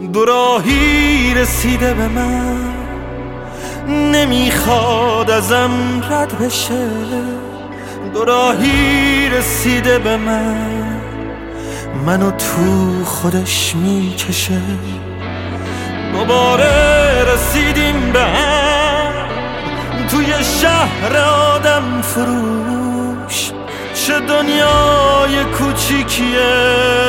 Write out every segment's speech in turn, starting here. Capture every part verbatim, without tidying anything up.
دوراهی رسیده به من، نمیخواد ازم رد بشه. دوراهی رسیده به من، منو تو خودش میکشه. دوباره رسیدیم به هم توی شهر آدم فروش. چه دنیای کوچیکیه،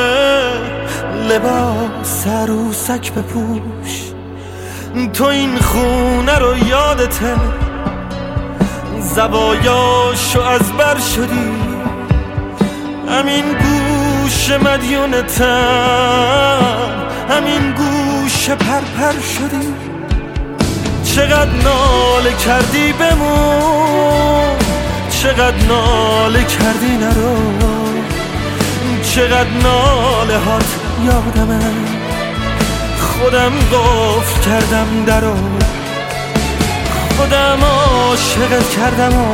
لباس عروسک بپوش. تو این خونه رو یادته، زوایاشو از بر شدی. همین گوش مدیونتم، همین گوش پرپر شدی. چقدر ناله کردی بمون، چقدر ناله کردی نرو. چقدر ناله هات یادمه، خودم قفل کردم درو. خودم عاشقت کردم و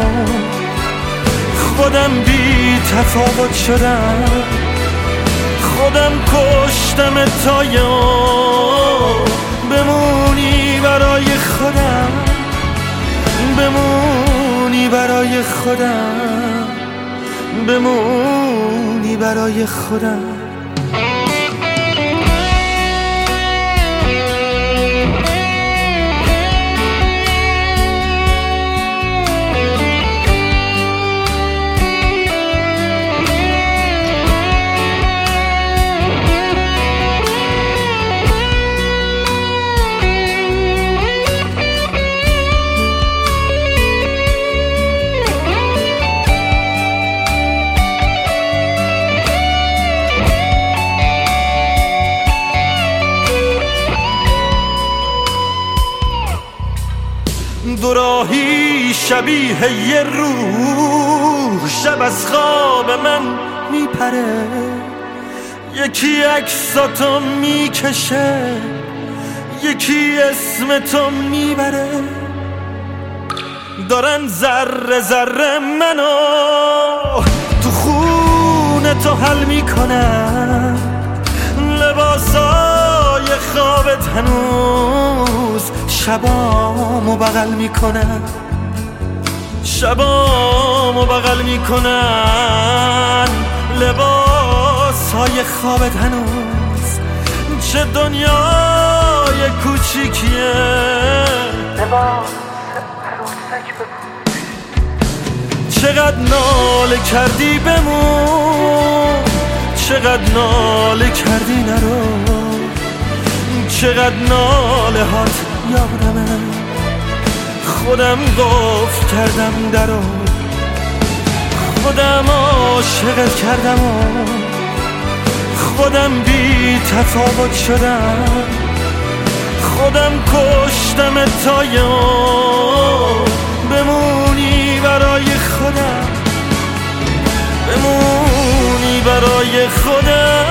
خودم بی تفاوت شدم. خودم کشتم تا یاد بمونی برای خودم، بمونی برای خودم، بمونی برای خودم. دوراهی شبیه یه روح، شب از خواب من میپره. یکی عکساتو میکشه، یکی اسم تو میبره. دارن ذره ذره منو تو خونه تو حل میکنن. لباسای خوابت هنوز شبامو بغل میکنن، شبامو بغل میکنن. لباسای خوابت هنوز، چه دنیای کوچیکیه. لباس عروسک بپوش. چقدر ناله کردی بمون، چقدر ناله کردی نرو. چقدر ناله هات یادمه، خودم قفل کردم درو. خودم عاشقت کردم و خودم بی تفاوت شدم. خودم کشتم تا یاد بمونی برای خودم، بمونی برای خودم.